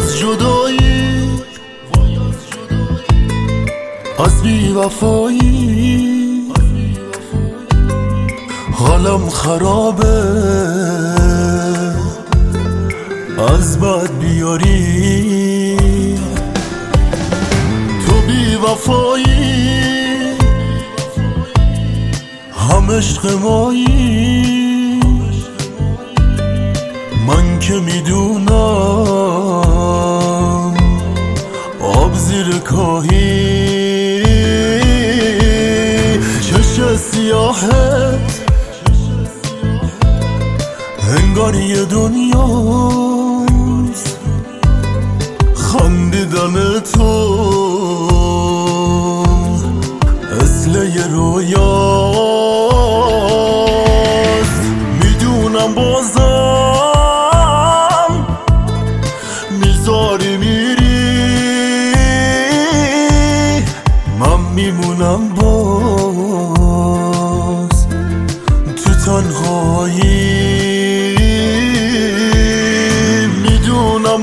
از جدایی، از بی‌وفایی، حالم خرابه از بد بیاری. تو بی‌وفایی هم عشق مایی، من که میدونم آب زیر کاهی. چش سیاهت انگار یه دنیاست، خندیدن تو مثل یه رویاست. میدونم بازم میذاری میری، من میمونم باز تو تنهایی. میدونم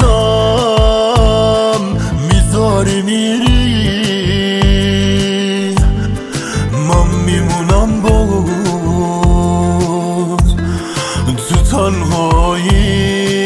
بازم میذاری میری، من میمونم باز تو تنهایی.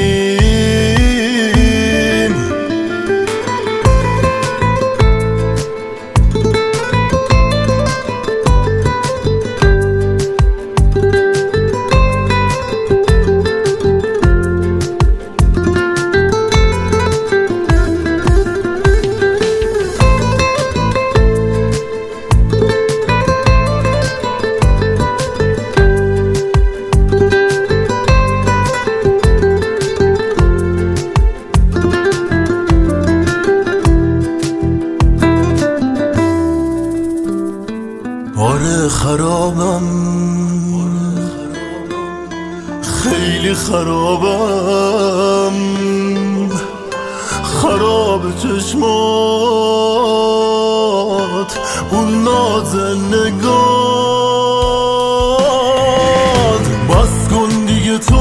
آره خرابم، خیلی خرابم، خراب چشمات، اون ناز نگات. بس کن دیگه تو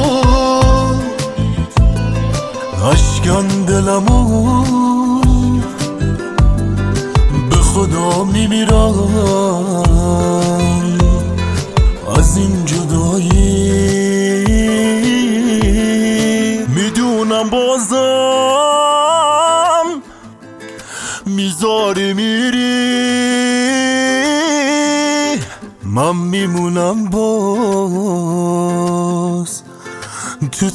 اشکن دلمو، به خدا میمیرم از این جدایی. میدونم بازم میذاری میری، من میمونم باز تو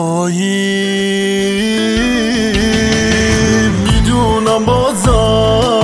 تنهایی. میدونم بازم